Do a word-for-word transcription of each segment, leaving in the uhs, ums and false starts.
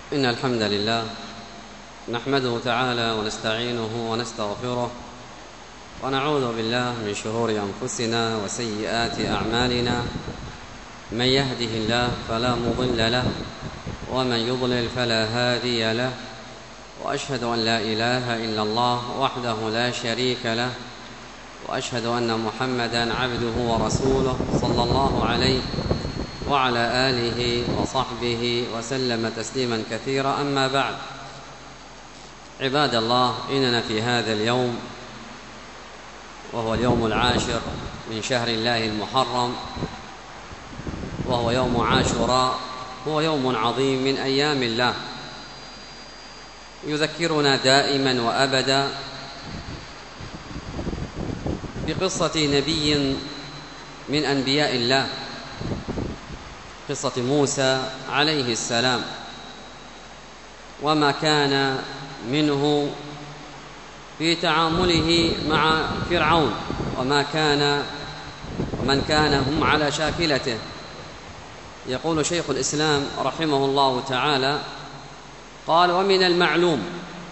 إن الحمد لله نحمده تعالى ونستعينه ونستغفره ونعوذ بالله من شرور أنفسنا وسيئات أعمالنا. من يهده الله فلا مضل له ومن يضلل فلا هادي له، وأشهد أن لا إله إلا الله وحده لا شريك له، وأشهد أن محمدًا عبده ورسوله صلى الله عليه وعلى آله وصحبه وسلم تسليمًا كثيرا. أما بعد، عباد الله، إننا في هذا اليوم وهو اليوم العاشر من شهر الله المحرم، وهو يوم عاشوراء، هو يوم عظيم من أيام الله، يذكرنا دائما وأبدا بقصة نبي من أنبياء الله، قصة موسى عليه السلام، وما كان منه في تعامله مع فرعون، وما كان ومن كان هم على شاكلته. يقول شيخ الإسلام رحمه الله تعالى قال: ومن المعلوم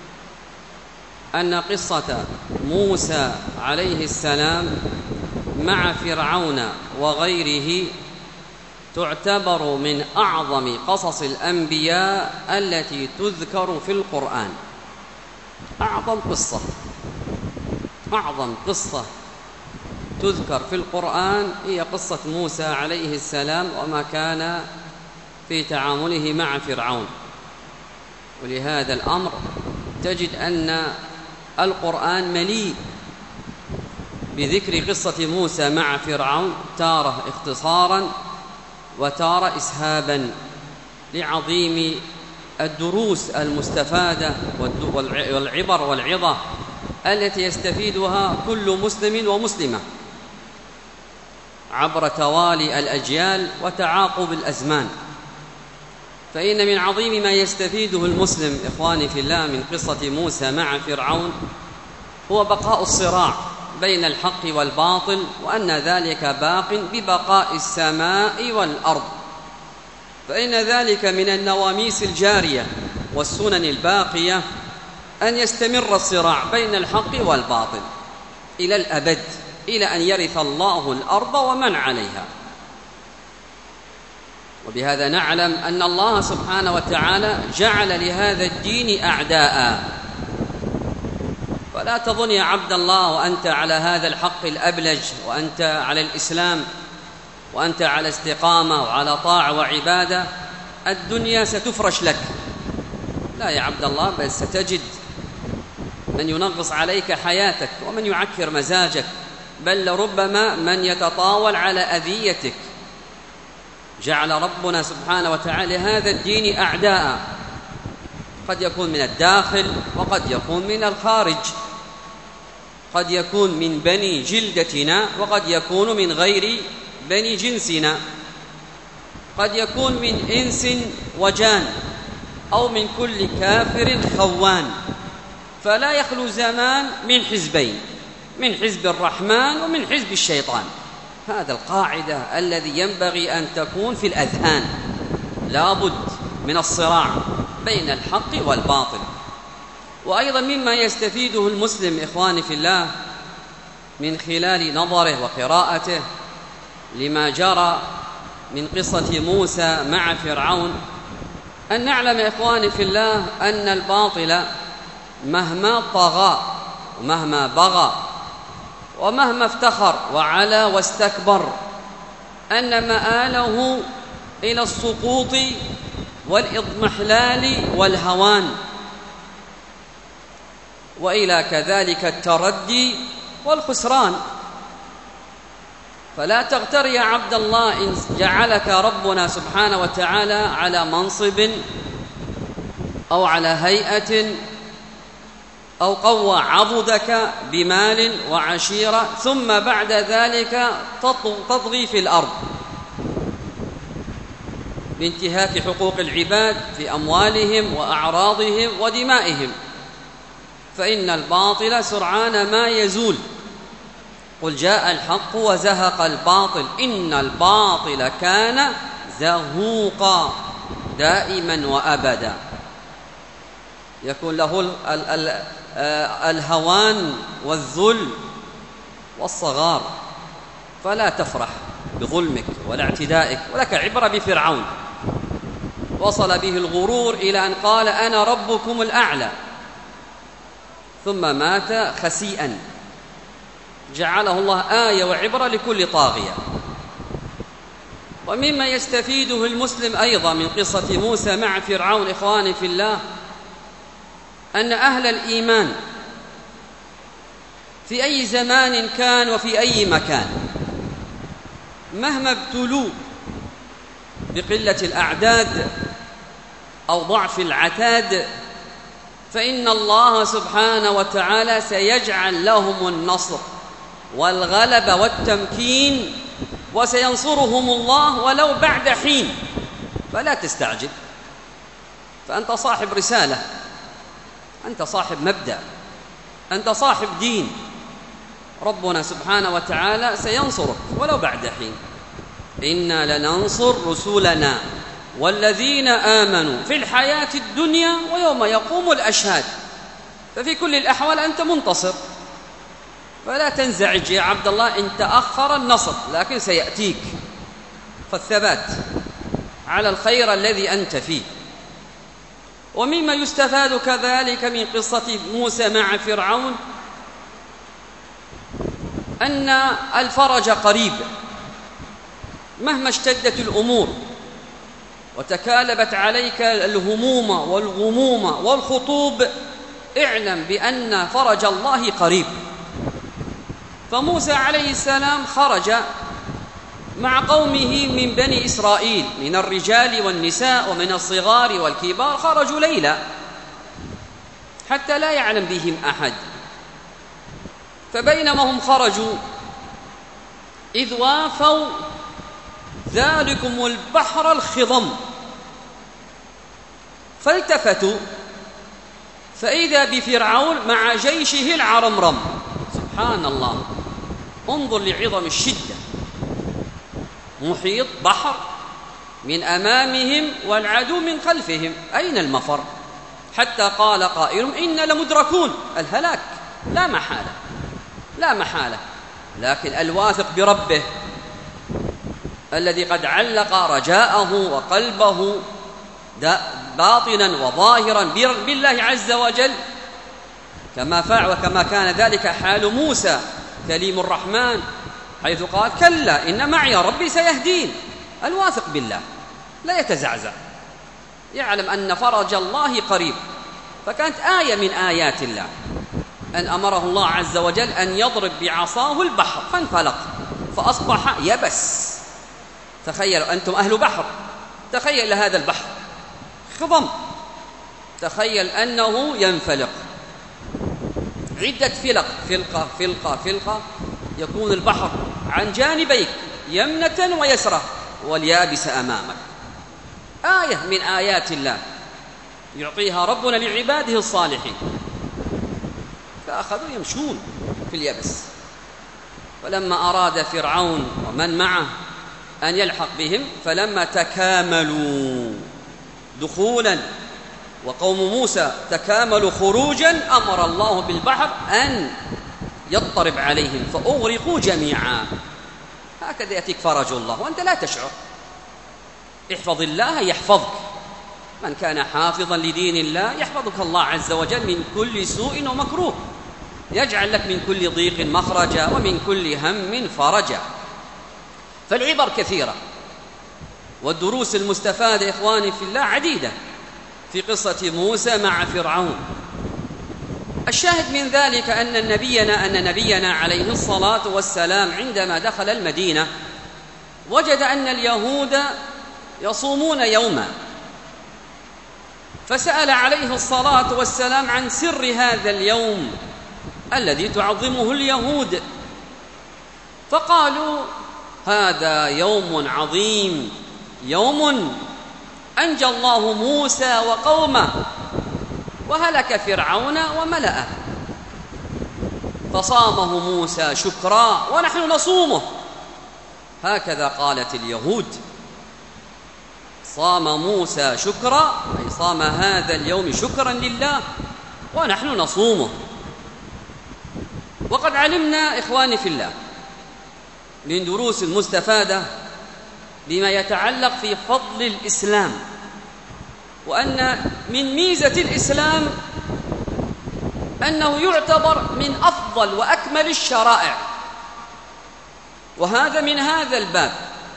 أن قصة موسى عليه السلام مع فرعون وغيره تعتبر من أعظم قصص الأنبياء التي تذكر في القرآن. أعظم قصة أعظم قصة تذكر في القرآن هي قصة موسى عليه السلام وما كان في تعامله مع فرعون. ولهذا الأمر تجد أن القرآن مليء بذكر قصة موسى مع فرعون، تارة اختصارا وتارة إسهابا، لعظيم الدروس المستفادة والعبر والعظة التي يستفيدها كل مسلم ومسلمة عبر توالي الأجيال وتعاقب الأزمان. فإن من عظيم ما يستفيده المسلم إخواني في الله من قصة موسى مع فرعون هو بقاء الصراع بين الحق والباطل، وأن ذلك باق ببقاء السماء والأرض. فإن ذلك من النواميس الجارية والسنن الباقية أن يستمر الصراع بين الحق والباطل إلى الأبد، إلى أن يرث الله الأرض ومن عليها. وبهذا نعلم أن الله سبحانه وتعالى جعل لهذا الدين أعداء. فلا تظن يا عبد الله وأنت على هذا الحق الأبلج، وأنت على الإسلام، وأنت على استقامة وعلى طاعة وعبادة، الدنيا ستفرش لك. لا يا عبد الله، بل ستجد من ينغص عليك حياتك ومن يعكر مزاجك، بل لربما من يتطاول على أذيتك. جعل ربنا سبحانه وتعالى هذا الدين أعداء، قد يكون من الداخل وقد يكون من الخارج، قد يكون من بني جلدتنا وقد يكون من غير بني جنسنا، قد يكون من إنس وجان، أو من كل كافر خوان. فلا يخلو زمان من حزبين، من حزب الرحمن ومن حزب الشيطان. هذا القاعدة الذي ينبغي أن تكون في الأذهان. لا بد من الصراع بين الحق والباطل. وأيضا مما يستفيده المسلم إخواني في الله من خلال نظره وقراءته لما جرى من قصة موسى مع فرعون أن نعلم إخواني في الله أن الباطل مهما طغى ومهما بغى ومهما افتخر وعلى واستكبر أن مآله إلى السقوط والإضمحلال والهوان، وإلى كذلك التردي والخسران. فلا تغتر يا عبد الله إن جعلك ربنا سبحانه وتعالى على منصب أو على هيئة أو قوى عضدك بمال وعشيرة، ثم بعد ذلك تطغي في الأرض بانتهاك حقوق العباد في أموالهم وأعراضهم ودمائهم. فإن الباطل سرعان ما يزول. قل جاء الحق وزهق الباطل إن الباطل كان زهوقا. دائما وأبدا. يكون له ال ال ال الهوان والذل والصغار، فلا تفرح بظلمك ولا اعتدائك. ولك عبرة بفرعون، وصل به الغرور إلى أن قال أنا ربكم الأعلى، ثم مات خسيئا، جعله الله آية وعبرة لكل طاغية. ومما يستفيده المسلم أيضا من قصة موسى مع فرعون إخواني في الله، أن أهل الإيمان في أي زمان كان وفي أي مكان مهما ابتلوا بقلة الأعداد أو ضعف العتاد، فإن الله سبحانه وتعالى سيجعل لهم النصر والغلبة والتمكين، وسينصرهم الله ولو بعد حين. فلا تستعجل، فأنت صاحب رسالة، أنت صاحب مبدأ، أنت صاحب دين، ربنا سبحانه وتعالى سينصرك ولو بعد حين. إنا لننصر رسلنا والذين آمنوا في الحياة الدنيا ويوم يقوم الأشهاد. ففي كل الأحوال أنت منتصر، فلا تنزعج يا عبد الله إن تأخر النصر، لكن سيأتيك. فالثبات على الخير الذي أنت فيه. ومما يستفاد كذلك من قصة موسى مع فرعون أن الفرج قريب مهما اشتدت الأمور وتكالبت عليك الهموم والغموم والخطوب، اعلم بأن فرج الله قريب. فموسى عليه السلام خرج مع قومه من بني إسرائيل، من الرجال والنساء ومن الصغار والكبار، خرجوا ليلا حتى لا يعلم بهم أحد. فبينما هم خرجوا إذ وافوا ذلكم البحر الخضم، فالتفتوا فإذا بفرعون مع جيشه العرمرم. سبحان الله، انظر لعظم الشدة، محيط بحر من أمامهم والعدو من خلفهم، أين المفر؟ حتى قال قائل إن لمدركون، الهلاك لا محالة لا محالة. لكن الواثق بربه الذي قد علق رجاءه وقلبه باطنا وظاهرا بالله عز وجل، كما فعل وكما كان ذلك حال موسى كليم الرحمن، حيث قال كلا إن معي ربي سيهدين. الواثق بالله لا يتزعزع، يعلم أن فرج الله قريب. فكانت آية من آيات الله أن أمره الله عز وجل أن يضرب بعصاه البحر فانفلق فأصبح يبس. تخيلوا أنتم أهل بحر، تخيل هذا البحر خضم، تخيل أنه ينفلق عدة فلق، فلقة فلقة فلقة، يكون البحر عن جانبيك يمنة ويسرة واليابس أمامك. آية من آيات الله يعطيها ربنا لعباده الصالحين. فأخذوا يمشون في اليبس. فلما أراد فرعون ومن معه أن يلحق بهم، فلما تكاملوا دخولا وقوم موسى تكاملوا خروجا، أمر الله بالبحر أن يضطرب عليهم فأغرقوا جميعا. هكذا يأتيك فرج الله وأنت لا تشعر. احفظ الله يحفظك، من كان حافظا لدين الله يحفظك الله عز وجل من كل سوء ومكروه، يجعل لك من كل ضيق مخرجا ومن كل هم فرجا. فالعبر كثيرة والدروس المستفادة إخواني في الله عديدة في قصة موسى مع فرعون. الشاهد من ذلك أن نبينا أن نبينا عليه الصلاة والسلام عندما دخل المدينة وجد أن اليهود يصومون يوما، فسأل عليه الصلاة والسلام عن سر هذا اليوم الذي تعظمه اليهود، فقالوا هذا يوم عظيم، يوم أنجى الله موسى وقومه وهلك فرعون وملأه، فصامه موسى شكرا ونحن نصومه. هكذا قالت اليهود. صام موسى شكرا، أي صام هذا اليوم شكرا لله، ونحن نصومه. وقد علمنا إخواني في الله من دروس مستفادة بما يتعلق في فضل الإسلام، وأن من ميزة الإسلام أنه يعتبر من أفضل وأكمل الشرائع، وهذا من هذا الباب.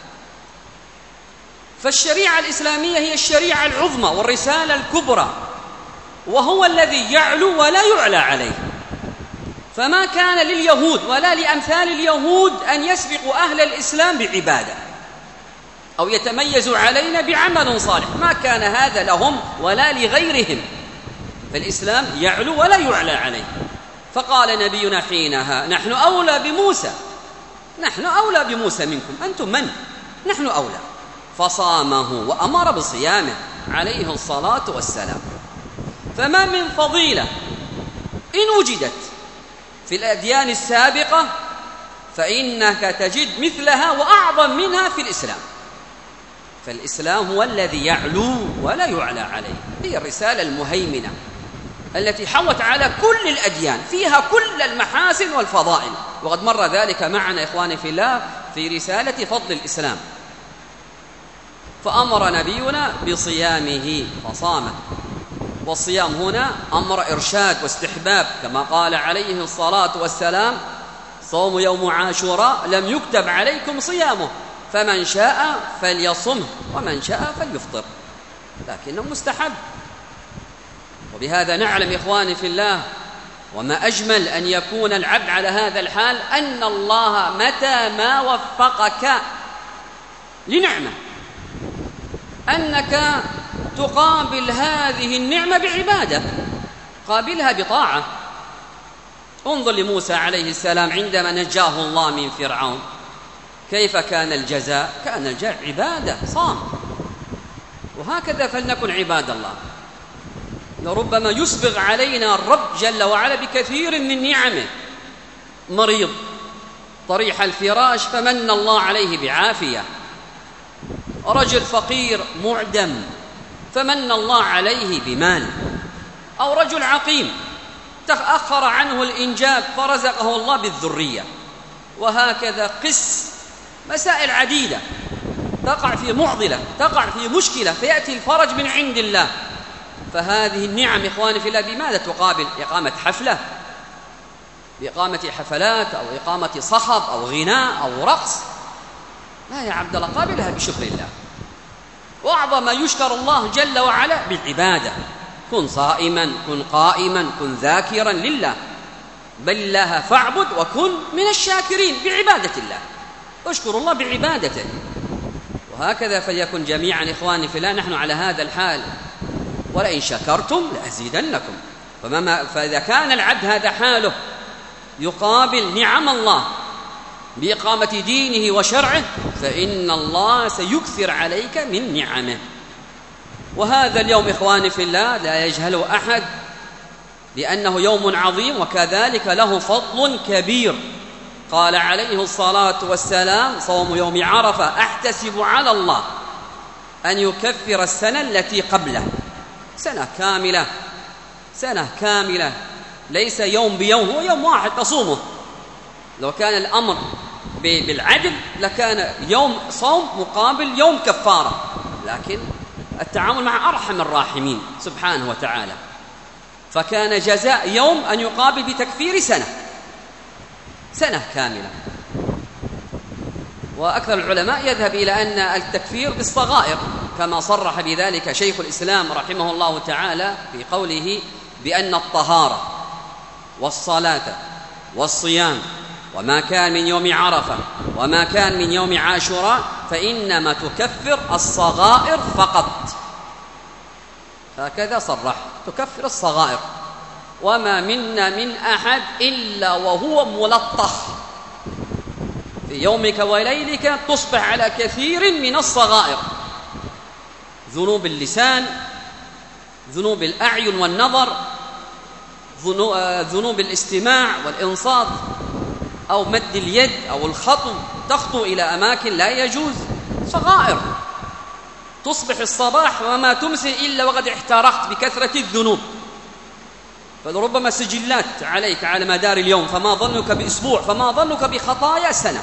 فالشريعة الإسلامية هي الشريعة العظمى والرسالة الكبرى، وهو الذي يعلو ولا يعلى عليه. فما كان لليهود ولا لأمثال اليهود أن يسبقوا أهل الإسلام بعبادة أو يتميزوا علينا بعمل صالح، ما كان هذا لهم ولا لغيرهم. فالإسلام يعلو ولا يعلى عليه. فقال نبينا حينها: نحن أولى بموسى، نحن أولى بموسى منكم، أنتم من؟ نحن أولى. فصامه وأمر بصيامه عليه الصلاة والسلام. فما من فضيلة إن وجدت في الأديان السابقة فإنك تجد مثلها وأعظم منها في الإسلام. فالإسلام هو الذي يعلو ولا يعلى عليه، هي الرسالة المهيمنة التي حوت على كل الأديان، فيها كل المحاسن والفضائل. وقد مر ذلك معنا إخواني في الله في رسالة فضل الإسلام. فأمر نبينا بصيامه فصامه. والصيام هنا أمر إرشاد واستحباب، كما قال عليه الصلاة والسلام: صوم يوم عاشوراء لم يكتب عليكم صيامه، فمن شاء فليصمه ومن شاء فليفطر، لكنه مستحب. وبهذا نعلم إخواني في الله، وما أجمل أن يكون العبد على هذا الحال، أن الله متى ما وفقك لنعمة أنك تقابل هذه النعمة بعبادة، قابلها بطاعة. انظر لموسى عليه السلام عندما نجاه الله من فرعون، كيف كان الجزاء؟ كان الجزاء عبادة، صام. وهكذا فلنكن عباد الله. لربما يسبغ علينا الرب جل وعلا بكثير من نعمه. مريض طريح الفراش فمن الله عليه بعافية، رجل فقير معدم فمن الله عليه بمال، أو رجل عقيم تأخر عنه الإنجاب فرزقه الله بالذرية. وهكذا قس مسائل عديدة تقع في معضلة، تقع في مشكلة، فيأتي الفرج من عند الله. فهذه النعم إخواني في الله بماذا تقابل؟ إقامة حفلة، بإقامة حفلات أو إقامة صخب أو غناء أو رقص؟ لا يا عبد الله، قابلها بشكر الله. وأعظم ما يشكر الله جل وعلا بالعبادة. كن صائما، كن قائما، كن ذاكرا لله، بل الله فاعبد وكن من الشاكرين بعبادة الله. اشكر الله بعبادته. وهكذا فليكن جميعا إخواني في الله نحن على هذا الحال. ولئن شكرتم لأزيدنكم. فما فإذا كان العبد هذا حاله يقابل نعم الله بإقامة دينه وشرعه، فإن الله سيكثر عليك من نعمه. وهذا اليوم إخواني في الله لا يجهله أحد، لأنه يوم عظيم وكذلك له فضل كبير. قال عليه الصلاة والسلام: صوم يوم عرفة أحتسب على الله أن يكفر السنة التي قبله. سنة كاملة، سنة كاملة، ليس يوم بيوم، هو يوم واحد تصومه. لو كان الأمر بالعدل لكان يوم صوم مقابل يوم كفارة، لكن التعامل مع أرحم الراحمين سبحانه وتعالى. فكان جزاء يوم أن يقابل بتكفير سنة، سنة كاملة. وأكثر العلماء يذهب إلى أن التكفير بالصغائر، كما صرح بذلك شيخ الإسلام رحمه الله تعالى في قوله بأن الطهارة والصلاة والصيام وما كان من يوم عرفة وما كان من يوم عاشوراء فإنما تكفر الصغائر فقط. هكذا صرح، تكفر الصغائر. وما منا من أحد إلا وهو ملطخ في يومك وليلك، تصبح على كثير من الصغائر، ذنوب اللسان، ذنوب الأعين والنظر، ذنوب الاستماع والإنصات، أو مد اليد أو الخطو، تخطو إلى أماكن لا يجوز، صغائر. تصبح الصباح وما تمسي إلا وقد احترقت بكثرة الذنوب، فلربما سجلات عليك على مدار اليوم، فما ظنك بأسبوع، فما ظنك بخطايا سنة.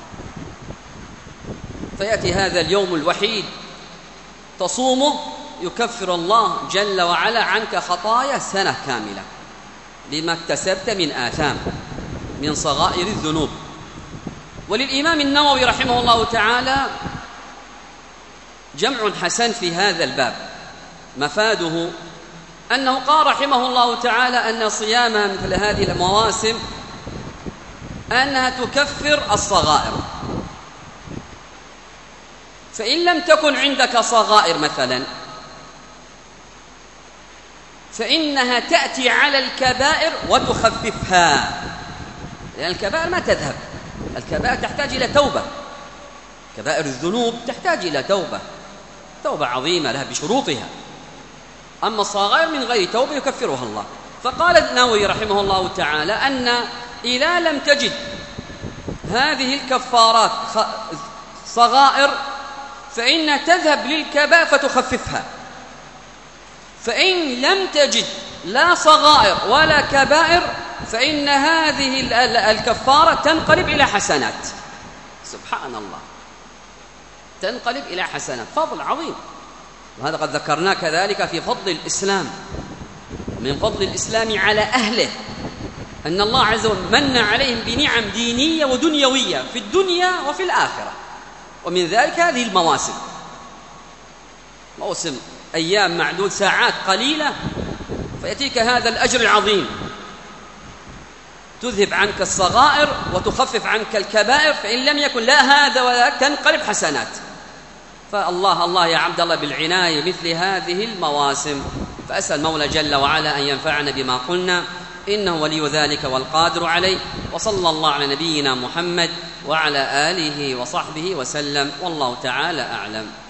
فيأتي هذا اليوم الوحيد تصومه يكفر الله جل وعلا عنك خطايا سنة كاملة لما اكتسبت من آثام من صغائر الذنوب. وللإمام النووي رحمه الله تعالى جمع حسن في هذا الباب، مفاده أنه قال رحمه الله تعالى أن صيام مثل هذه المواسم أنها تكفر الصغائر، فإن لم تكن عندك صغائر مثلا فإنها تأتي على الكبائر وتخففها، لأن الكبائر ما تذهب، الكبائر تحتاج إلى توبة، كبائر الذنوب تحتاج إلى توبة، توبة عظيمة لها بشروطها، أما الصغائر من غير توبة يكفرها الله. فقال النووي رحمه الله تعالى أن إذا لم تجد هذه الكفارات صغائر فإن تذهب للكبائر فتخففها، فإن لم تجد لا صغائر ولا كبائر فإن هذه الكفارة تنقلب إلى حسنات. سبحان الله، تنقلب إلى حسنات، فضل عظيم. وهذا قد ذكرناه كذلك في فضل الإسلام، من فضل الإسلام على أهله أن الله عز وجل من عليهم بنعم دينية ودنيوية في الدنيا وفي الآخرة، ومن ذلك هذه المواسم، موسم أيام معدود ساعات قليلة فيأتيك هذا الأجر العظيم، تذهب عنك الصغائر وتخفف عنك الكبائر، فإن لم يكن لا هذا ولا تنقلب حسنات. فالله الله يا عبد الله بالعناية مثل هذه المواسم، فأسأل مولى جل وعلا أن ينفعنا بما قلنا، إنه ولي ذلك والقادر عليه. وصلى الله على نبينا محمد وعلى آله وصحبه وسلم، والله تعالى أعلم.